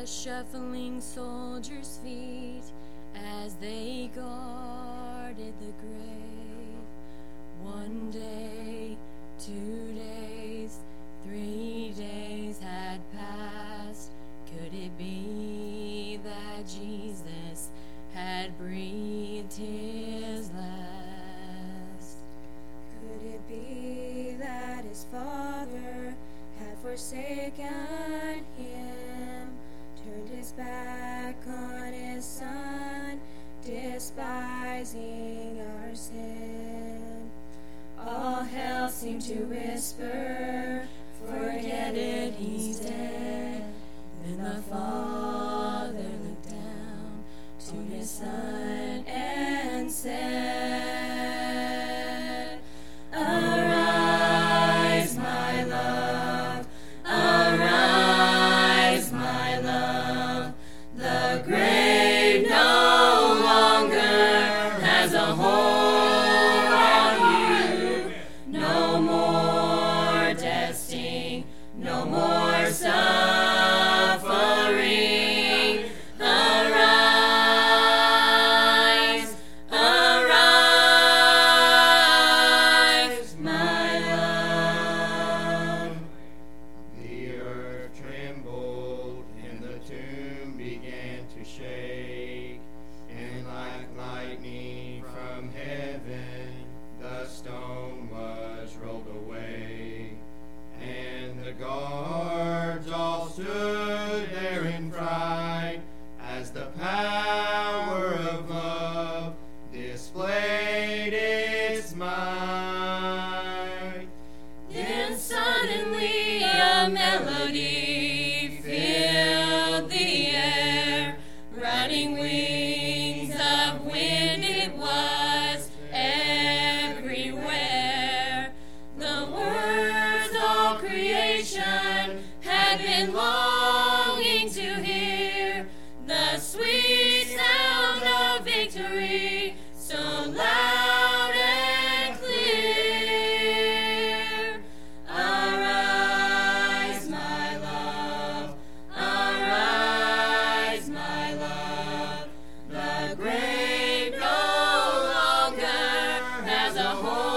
shuffling soldiers' feet as they guarded the grave. 1 day, 2 days, 3 days had passed. Could it be that Jesus had breathed his last? Could it be that his Father had forsaken him, turned his back on his Son, despising our sin? All hell seemed to whisper, forget it, he's dead. Then the Father looked down to his Son and said, arise, my love, arise, my love. The grave no longer has a hold on you. No more testing, no more suffering. Arise, arise, my love. The earth trembled and the tomb began to shake, and like lightning from heaven the stone was rolled away, and the guards all stood there in fright as the power of love displayed its might. Then suddenly a melody filled the air, riding wings of wind it was everywhere. The words all creation had been longing to hear, the sweet sound of victory, so loud and clear. Arise, my love, arise, my love. The grave no longer has a hold